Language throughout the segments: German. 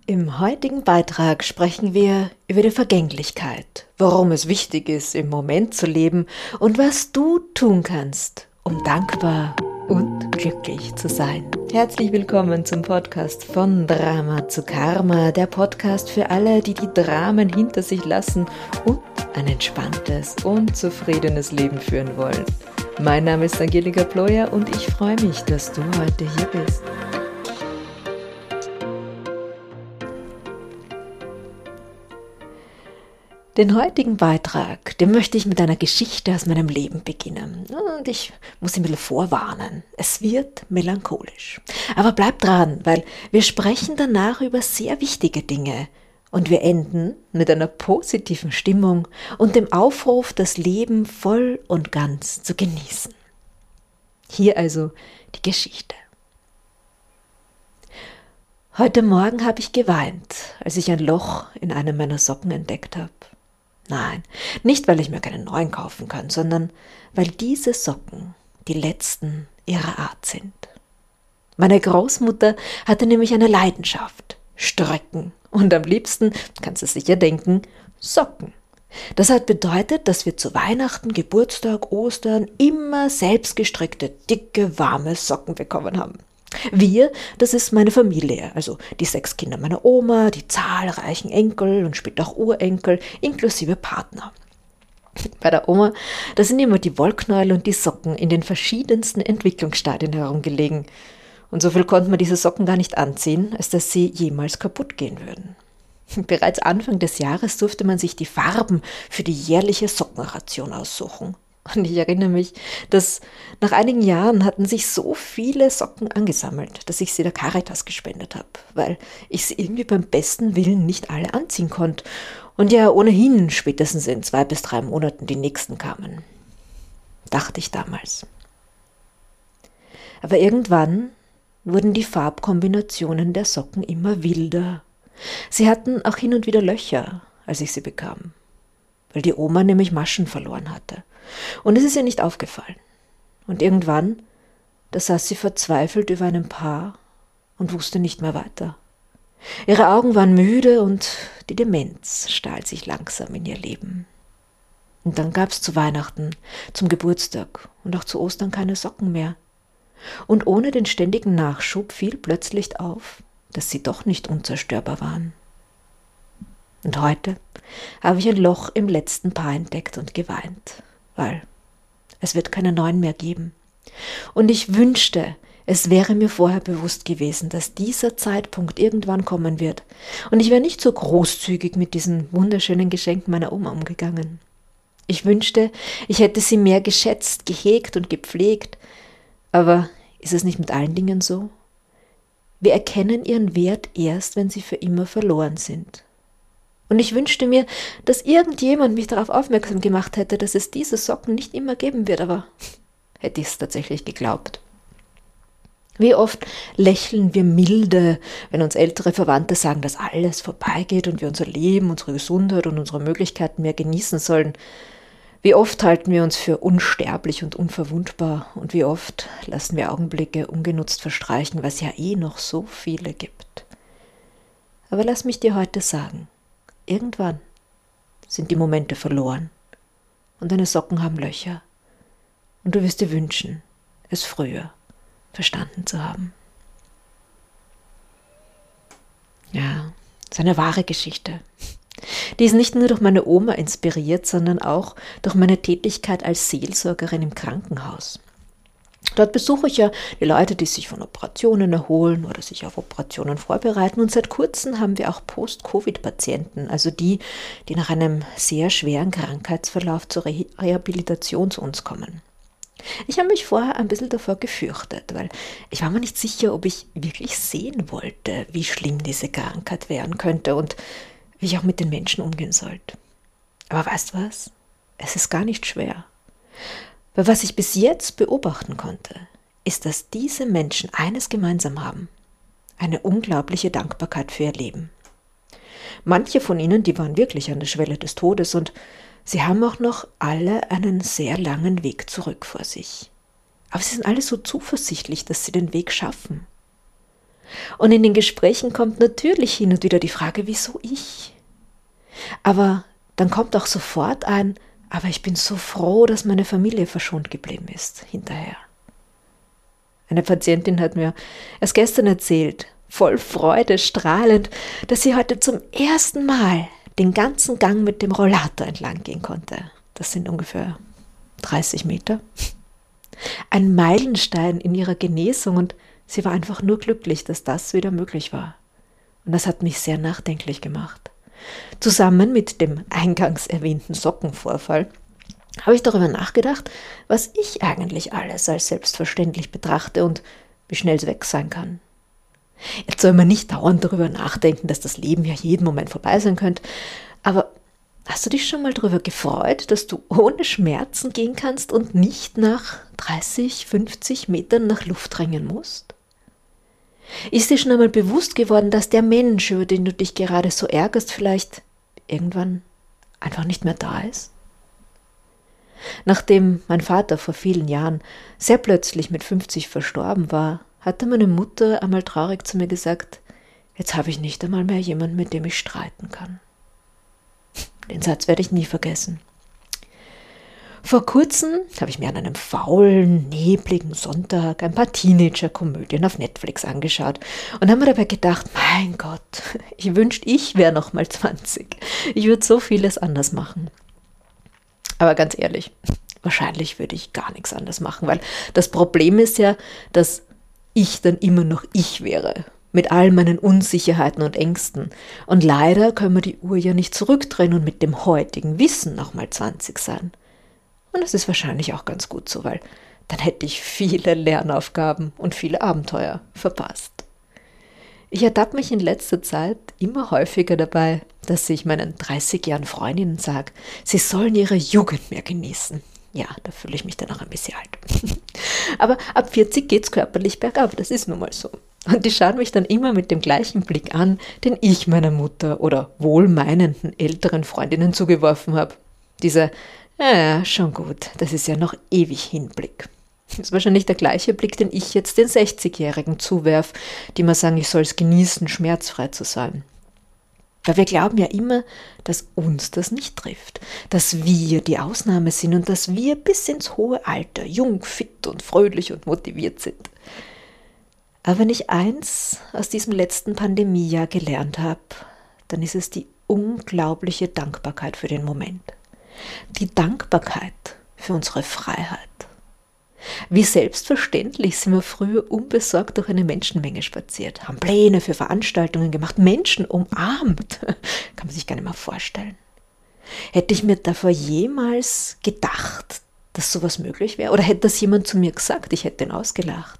Im heutigen Beitrag sprechen wir über die Vergänglichkeit, warum es wichtig ist, im Moment zu leben und was du tun kannst, um dankbar und glücklich zu sein. Herzlich willkommen zum Podcast von Drama zu Karma, der Podcast für alle, die die Dramen hinter sich lassen und ein entspanntes und zufriedenes Leben führen wollen. Mein Name ist Angelika Ployer und ich freue mich, dass du heute hier bist. Den heutigen Beitrag, den möchte ich mit einer Geschichte aus meinem Leben beginnen. Und ich muss ein bisschen vorwarnen, es wird melancholisch. Aber bleib dran, weil wir sprechen danach über sehr wichtige Dinge. Und wir enden mit einer positiven Stimmung und dem Aufruf, das Leben voll und ganz zu genießen. Hier also die Geschichte. Heute Morgen habe ich geweint, als ich ein Loch in einem meiner Socken entdeckt habe. Nein, nicht weil ich mir keinen neuen kaufen kann, sondern weil diese Socken die letzten ihrer Art sind. Meine Großmutter hatte nämlich eine Leidenschaft, Stricken und am liebsten, kannst du sicher denken, Socken. Das hat bedeutet, dass wir zu Weihnachten, Geburtstag, Ostern immer selbstgestrickte, dicke, warme Socken bekommen haben. Wir, das ist meine Familie, also die 6 Kinder meiner Oma, die zahlreichen Enkel und später auch Urenkel, inklusive Partner. Bei der Oma, da sind immer die Wollknäuel und die Socken in den verschiedensten Entwicklungsstadien herumgelegen. Und so viel konnte man diese Socken gar nicht anziehen, als dass sie jemals kaputt gehen würden. Bereits Anfang des Jahres durfte man sich die Farben für die jährliche Sockenration aussuchen. Und ich erinnere mich, dass nach einigen Jahren hatten sich so viele Socken angesammelt, dass ich sie der Caritas gespendet habe, weil ich sie irgendwie beim besten Willen nicht alle anziehen konnte und ja ohnehin spätestens in 2 bis 3 Monaten die nächsten kamen. Dachte ich damals. Aber irgendwann wurden die Farbkombinationen der Socken immer wilder. Sie hatten auch hin und wieder Löcher, als ich sie bekam, weil die Oma nämlich Maschen verloren hatte. Und es ist ihr nicht aufgefallen. Und irgendwann, da saß sie verzweifelt über einem Paar und wusste nicht mehr weiter. Ihre Augen waren müde und die Demenz stahl sich langsam in ihr Leben. Und dann gab's zu Weihnachten, zum Geburtstag und auch zu Ostern keine Socken mehr. Und ohne den ständigen Nachschub fiel plötzlich auf, dass sie doch nicht unzerstörbar waren. Und heute habe ich ein Loch im letzten Paar entdeckt und geweint, weil es wird keine neuen mehr geben. Und ich wünschte, es wäre mir vorher bewusst gewesen, dass dieser Zeitpunkt irgendwann kommen wird. Und ich wäre nicht so großzügig mit diesen wunderschönen Geschenken meiner Oma umgegangen. Ich wünschte, ich hätte sie mehr geschätzt, gehegt und gepflegt. Aber ist es nicht mit allen Dingen so? Wir erkennen ihren Wert erst, wenn sie für immer verloren sind. Und ich wünschte mir, dass irgendjemand mich darauf aufmerksam gemacht hätte, dass es diese Socken nicht immer geben wird, aber hätte ich es tatsächlich geglaubt. Wie oft lächeln wir milde, wenn uns ältere Verwandte sagen, dass alles vorbeigeht und wir unser Leben, unsere Gesundheit und unsere Möglichkeiten mehr genießen sollen. Wie oft halten wir uns für unsterblich und unverwundbar und wie oft lassen wir Augenblicke ungenutzt verstreichen, was ja noch so viele gibt. Aber lass mich dir heute sagen, irgendwann sind die Momente verloren und deine Socken haben Löcher und du wirst dir wünschen, es früher verstanden zu haben. Ja, das ist eine wahre Geschichte. Die ist nicht nur durch meine Oma inspiriert, sondern auch durch meine Tätigkeit als Seelsorgerin im Krankenhaus. Dort besuche ich ja die Leute, die sich von Operationen erholen oder sich auf Operationen vorbereiten. Und seit kurzem haben wir auch Post-Covid-Patienten, also die nach einem sehr schweren Krankheitsverlauf zur Rehabilitation zu uns kommen. Ich habe mich vorher ein bisschen davor gefürchtet, weil ich war mir nicht sicher, ob ich wirklich sehen wollte, wie schlimm diese Krankheit werden könnte und wie ich auch mit den Menschen umgehen sollte. Aber weißt du was? Es ist gar nicht schwer. Weil was ich bis jetzt beobachten konnte, ist, dass diese Menschen eines gemeinsam haben: eine unglaubliche Dankbarkeit für ihr Leben. Manche von ihnen, die waren wirklich an der Schwelle des Todes und sie haben auch noch alle einen sehr langen Weg zurück vor sich. Aber sie sind alle so zuversichtlich, dass sie den Weg schaffen. Und in den Gesprächen kommt natürlich hin und wieder die Frage, wieso ich? Aber dann kommt auch sofort ein, aber ich bin so froh, dass meine Familie verschont geblieben ist, hinterher. Eine Patientin hat mir erst gestern erzählt, voll Freude, strahlend, dass sie heute zum ersten Mal den ganzen Gang mit dem Rollator entlang gehen konnte. Das sind ungefähr 30 Meter. Ein Meilenstein in ihrer Genesung und sie war einfach nur glücklich, dass das wieder möglich war. Und das hat mich sehr nachdenklich gemacht. Zusammen mit dem eingangs erwähnten Sockenvorfall habe ich darüber nachgedacht, was ich eigentlich alles als selbstverständlich betrachte und wie schnell es weg sein kann. Jetzt soll man nicht dauernd darüber nachdenken, dass das Leben ja jeden Moment vorbei sein könnte, aber hast du dich schon mal darüber gefreut, dass du ohne Schmerzen gehen kannst und nicht nach 30, 50 Metern nach Luft drängen musst? Ist dir schon einmal bewusst geworden, dass der Mensch, über den du dich gerade so ärgerst, vielleicht irgendwann einfach nicht mehr da ist? Nachdem mein Vater vor vielen Jahren sehr plötzlich mit 50 verstorben war, hatte meine Mutter einmal traurig zu mir gesagt, jetzt habe ich nicht einmal mehr jemanden, mit dem ich streiten kann. Den Satz werde ich nie vergessen. Vor kurzem habe ich mir an einem faulen, nebligen Sonntag ein paar Teenager-Komödien auf Netflix angeschaut und habe mir dabei gedacht, mein Gott, ich wünschte, ich wäre noch mal 20. Ich würde so vieles anders machen. Aber ganz ehrlich, wahrscheinlich würde ich gar nichts anders machen, weil das Problem ist ja, dass ich dann immer noch ich wäre, mit all meinen Unsicherheiten und Ängsten. Und leider können wir die Uhr ja nicht zurückdrehen und mit dem heutigen Wissen noch mal 20 sein. Und das ist wahrscheinlich auch ganz gut so, weil dann hätte ich viele Lernaufgaben und viele Abenteuer verpasst. Ich ertappe mich in letzter Zeit immer häufiger dabei, dass ich meinen 30 Jahren Freundinnen sage, sie sollen ihre Jugend mehr genießen. Ja, da fühle ich mich dann auch ein bisschen alt. Aber ab 40 geht's körperlich bergab, das ist nun mal so. Und die schauen mich dann immer mit dem gleichen Blick an, den ich meiner Mutter oder wohlmeinenden älteren Freundinnen zugeworfen habe. Dieser, ja, schon gut, das ist ja noch ewig Hinblick. Das ist wahrscheinlich der gleiche Blick, den ich jetzt den 60-Jährigen zuwerf, die mir sagen, ich soll es genießen, schmerzfrei zu sein. Weil wir glauben ja immer, dass uns das nicht trifft, dass wir die Ausnahme sind und dass wir bis ins hohe Alter jung, fit und fröhlich und motiviert sind. Aber wenn ich eins aus diesem letzten Pandemiejahr gelernt habe, dann ist es die unglaubliche Dankbarkeit für den Moment. Die Dankbarkeit für unsere Freiheit. Wie selbstverständlich sind wir früher unbesorgt durch eine Menschenmenge spaziert, haben Pläne für Veranstaltungen gemacht, Menschen umarmt. Kann man sich gar nicht mehr vorstellen. Hätte ich mir davor jemals gedacht, dass sowas möglich wäre? Oder hätte das jemand zu mir gesagt? Ich hätte ihn ausgelacht.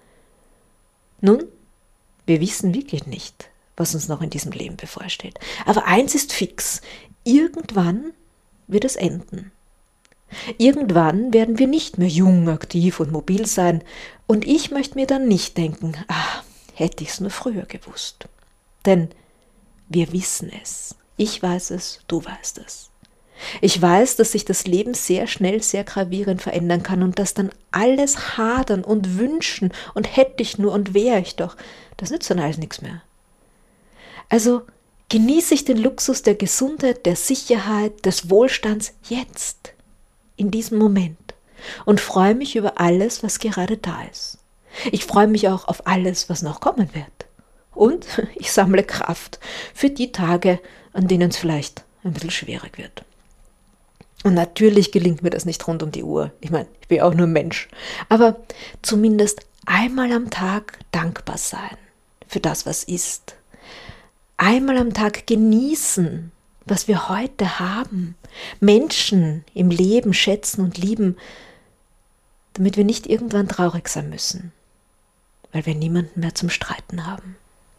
Nun, wir wissen wirklich nicht, was uns noch in diesem Leben bevorsteht. Aber eins ist fix, irgendwann wird es enden. Irgendwann werden wir nicht mehr jung, aktiv und mobil sein und ich möchte mir dann nicht denken, hätte ich es nur früher gewusst. Denn wir wissen es. Ich weiß es, du weißt es. Ich weiß, dass sich das Leben sehr schnell, sehr gravierend verändern kann und dass dann alles hadern und wünschen und hätte ich nur und wäre ich doch, das nützt dann alles nichts mehr. Also genieße ich den Luxus der Gesundheit, der Sicherheit, des Wohlstands jetzt. In diesem Moment und freue mich über alles, was gerade da ist. Ich freue mich auch auf alles, was noch kommen wird. Und ich sammle Kraft für die Tage, an denen es vielleicht ein bisschen schwierig wird. Und natürlich gelingt mir das nicht rund um die Uhr. Ich meine, ich bin auch nur Mensch. Aber zumindest einmal am Tag dankbar sein für das, was ist. Einmal am Tag genießen, was wir heute haben, Menschen im Leben schätzen und lieben, damit wir nicht irgendwann traurig sein müssen, weil wir niemanden mehr zum Streiten haben.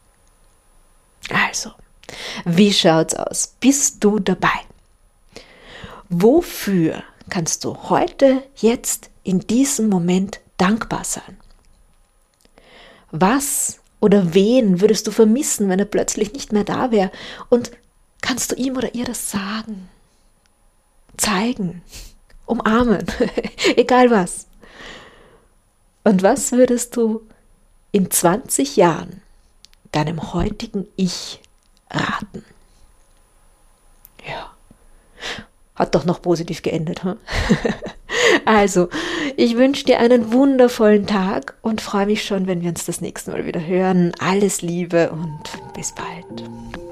Also, wie schaut's aus? Bist du dabei? Wofür kannst du heute, jetzt, in diesem Moment dankbar sein? Was oder wen würdest du vermissen, wenn er plötzlich nicht mehr da wäre? Und kannst du ihm oder ihr das sagen? Zeigen? Umarmen? Egal was. Und was würdest du in 20 Jahren deinem heutigen Ich raten? Ja, hat doch noch positiv geendet, hm? Also, ich wünsche dir einen wundervollen Tag und freue mich schon, wenn wir uns das nächste Mal wieder hören. Alles Liebe und bis bald.